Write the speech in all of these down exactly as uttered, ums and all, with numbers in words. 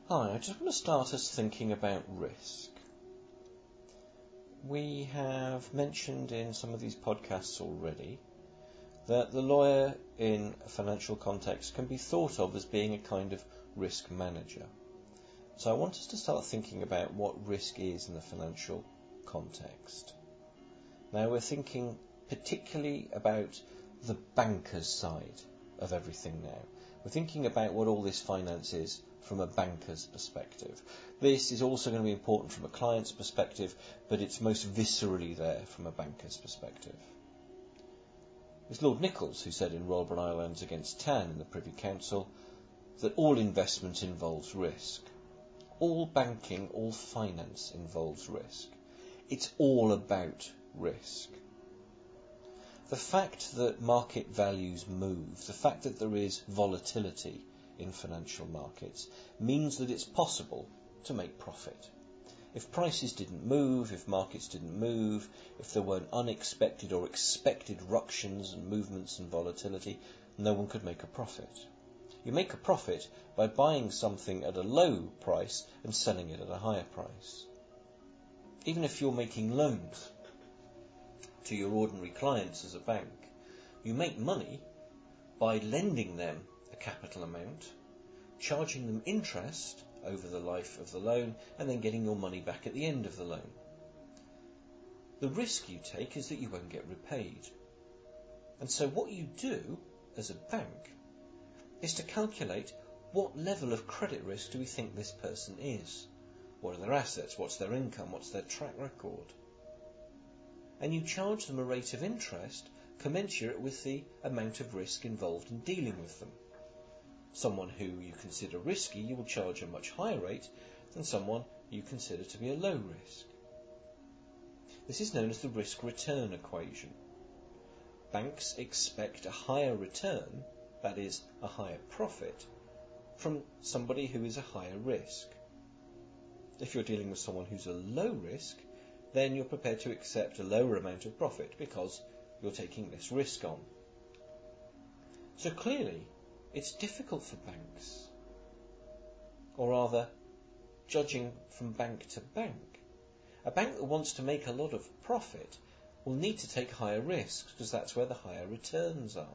Hi, I just want to start us thinking about risk. We have mentioned in some of these podcasts already that the lawyer in a financial context can be thought of as being a kind of risk manager. So I want us to start thinking about what risk is in the financial context. Now we're thinking particularly about the banker's side of everything now. We're thinking about what all this finance is from a banker's perspective. This is also going to be important from a client's perspective, but it's most viscerally there from a banker's perspective. It's Lord Nichols who said in Rolborne Islands against Tan in the Privy Council that all investment involves risk. All banking, all finance involves risk. It's all about risk. The fact that market values move, the fact that there is volatility in financial markets, means that it's possible to make profit. If prices didn't move, if markets didn't move, if there weren't unexpected or expected ructions and movements and volatility, no one could make a profit. You make a profit by buying something at a low price and selling it at a higher price. Even if you're making loans to your ordinary clients as a bank, you make money by lending them a capital amount, charging them interest over the life of the loan, and then getting your money back at the end of the loan. The risk you take is that you won't get repaid. And so what you do as a bank is to calculate what level of credit risk do we think this person is. What are their assets? What's their income? What's their track record? And you charge them a rate of interest commensurate with the amount of risk involved in dealing with them. Someone who you consider risky, you will charge a much higher rate than someone you consider to be a low risk. This is known as the risk-return equation. Banks expect a higher return, that is, a higher profit, from somebody who is a higher risk. If you're dealing with someone who's a low risk, then you're prepared to accept a lower amount of profit because you're taking less risk on. So clearly, it's difficult for banks, or rather, judging from bank to bank. A bank that wants to make a lot of profit will need to take higher risks because that's where the higher returns are.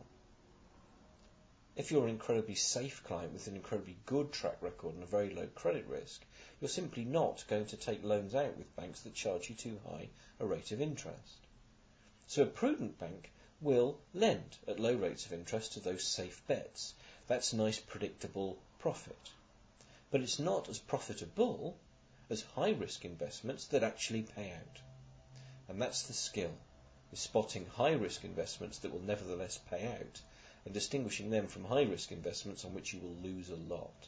If you're an incredibly safe client with an incredibly good track record and a very low credit risk, you're simply not going to take loans out with banks that charge you too high a rate of interest. So a prudent bank will lend at low rates of interest to those safe bets. That's nice, predictable profit. But it's not as profitable as high-risk investments that actually pay out. And that's the skill, is spotting high-risk investments that will nevertheless pay out and distinguishing them from high-risk investments on which you will lose a lot.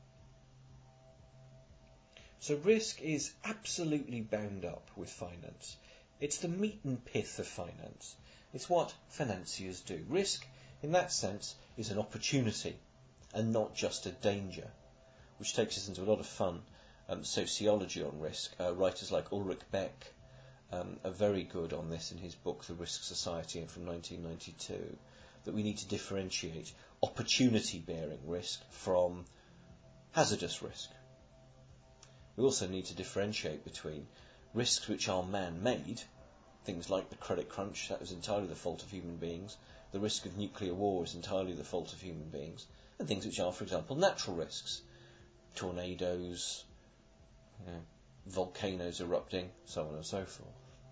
So risk is absolutely bound up with finance. It's the meat and pith of finance. It's what financiers do. Risk, in that sense, is an opportunity and not just a danger, which takes us into a lot of fun um, sociology on risk. Uh, writers like Ulrich Beck um, are very good on this in his book, The Risk Society, from nineteen ninety-two, that we need to differentiate opportunity-bearing risk from hazardous risk. We also need to differentiate between risks which are man-made, things like the credit crunch, that was entirely the fault of human beings, the risk of nuclear war is entirely the fault of human beings, and things which are, for example, natural risks, tornadoes, you know, volcanoes erupting, so on and so forth.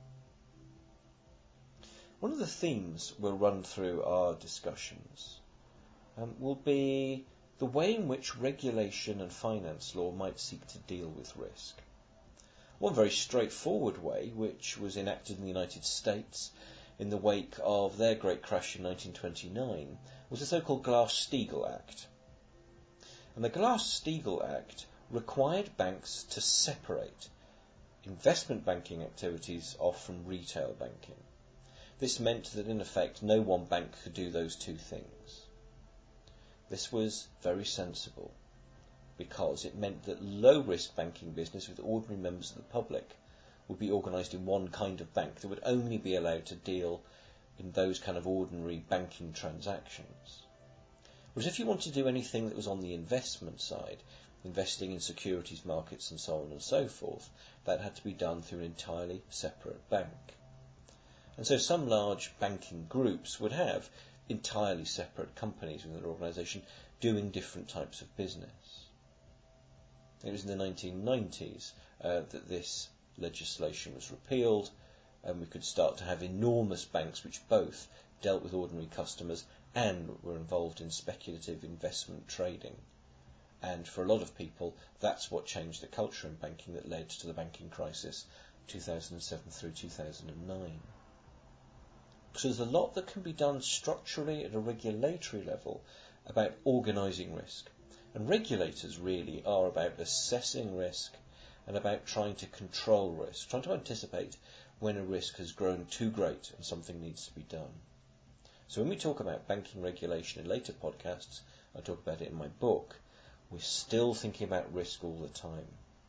One of the themes we'll run through our discussions um, will be the way in which regulation and finance law might seek to deal with risk. One very straightforward way, which was enacted in the United States in the wake of their great crash in nineteen twenty-nine, was the so-called Glass-Steagall Act. And the Glass-Steagall Act required banks to separate investment banking activities off from retail banking. This meant that, in effect, no one bank could do those two things. This was very sensible, because it meant that low-risk banking business with ordinary members of the public would be organised in one kind of bank that would only be allowed to deal in those kind of ordinary banking transactions. Whereas if you want to do anything that was on the investment side, investing in securities markets and so on and so forth, that had to be done through an entirely separate bank. And so some large banking groups would have entirely separate companies within their organisation doing different types of business. It was in the nineteen nineties uh, that this legislation was repealed, and we could start to have enormous banks which both dealt with ordinary customers and were involved in speculative investment trading. And for a lot of people, that's what changed the culture in banking that led to the banking crisis two thousand seven through two thousand nine. So there's a lot that can be done structurally at a regulatory level about organising risk. And regulators really are about assessing risk and about trying to control risk, trying to anticipate when a risk has grown too great and something needs to be done. So when we talk about banking regulation in later podcasts, I talk about it in my book, we're still thinking about risk all the time.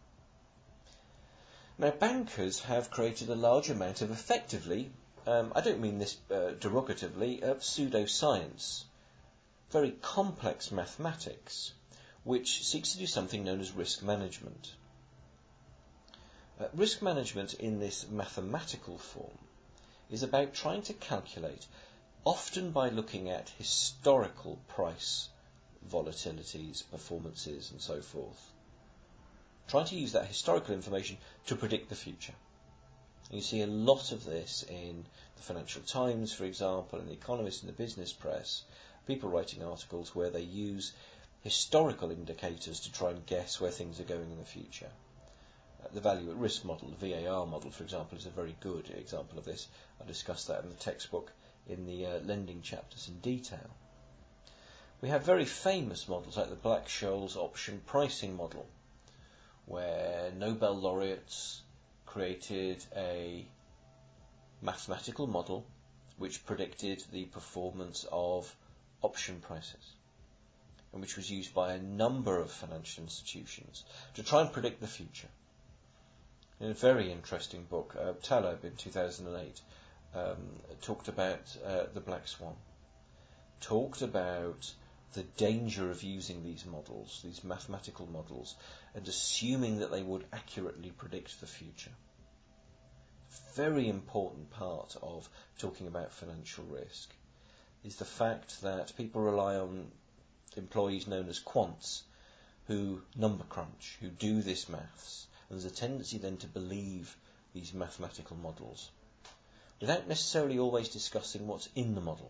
Now, bankers have created a large amount of effectively, um, I don't mean this uh, derogatively, of pseudoscience, very complex mathematics, which seeks to do something known as risk management. Uh, risk management in this mathematical form is about trying to calculate, often by looking at historical price volatilities, performances and so forth, trying to use that historical information to predict the future. And you see a lot of this in the Financial Times, for example, and the Economist and the business press, people writing articles where they use historical indicators to try and guess where things are going in the future. Uh, the value at risk model, the V A R model, for example, is a very good example of this. I discussed that in the textbook in the uh, lending chapters in detail. We have very famous models like the Black-Scholes option pricing model, where Nobel laureates created a mathematical model which predicted the performance of option prices, and which was used by a number of financial institutions to try and predict the future. In a very interesting book, uh, Taleb in two thousand eight um, talked about uh, the Black Swan, talked about the danger of using these models, these mathematical models, and assuming that they would accurately predict the future. Very important part of talking about financial risk is the fact that people rely on employees known as quants who number crunch, who do this maths, and there's a tendency then to believe these mathematical models without necessarily always discussing what's in the model.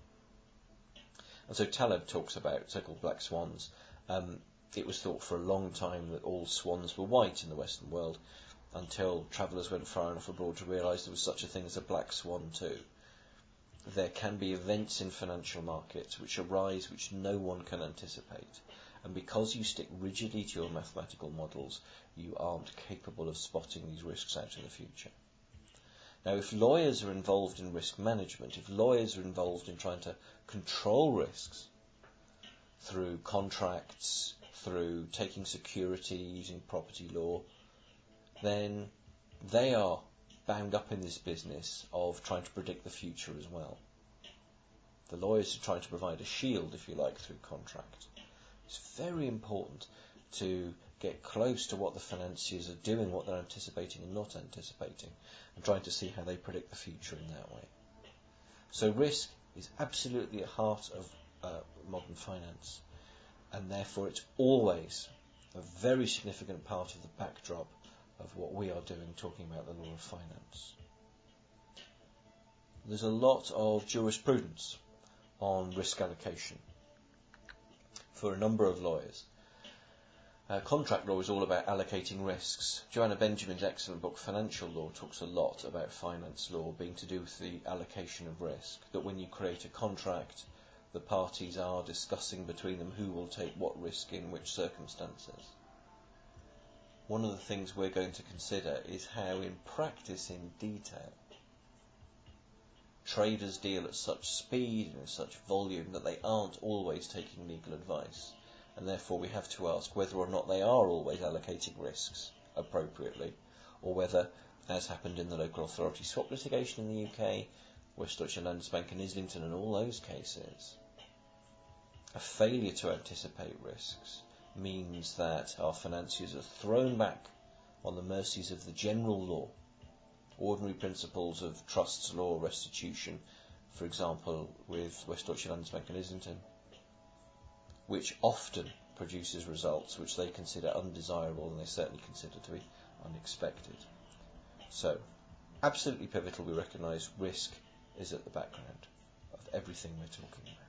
And so Taleb talks about so-called black swans. Um, it was thought for a long time that all swans were white in the Western world, until travellers went far enough abroad to realise there was such a thing as a black swan too. There can be events in financial markets which arise which no one can anticipate, and because you stick rigidly to your mathematical models, you aren't capable of spotting these risks out in the future. Now, if lawyers are involved in risk management, if lawyers are involved in trying to control risks through contracts, through taking security, using property law, then they are bound up in this business of trying to predict the future as well. The lawyers are trying to provide a shield, if you like, through contract. It's very important to get close to what the financiers are doing, what they're anticipating and not anticipating, and trying to see how they predict the future in that way. So risk is absolutely at the heart of uh, modern finance, and therefore it's always a very significant part of the backdrop of what we are doing, talking about the law of finance. There's a lot of jurisprudence on risk allocation for a number of lawyers. Uh, contract law is all about allocating risks. Joanna Benjamin's excellent book, Financial Law, talks a lot about finance law being to do with the allocation of risk, that when you create a contract, the parties are discussing between them who will take what risk in which circumstances. One of the things we're going to consider is how, in practice, in detail, traders deal at such speed and such volume that they aren't always taking legal advice. And therefore we have to ask whether or not they are always allocating risks appropriately, or whether, as happened in the local authority swap litigation in the U K, West Deutsche Landesbank and Islington and all those cases, a failure to anticipate risks means that our financiers are thrown back on the mercies of the general law, ordinary principles of trusts law, restitution, for example, with Westdeutsche Landesbank and Islington, which often produces results which they consider undesirable and they certainly consider to be unexpected. So, absolutely pivotal, we recognise risk is at the background of everything we're talking about.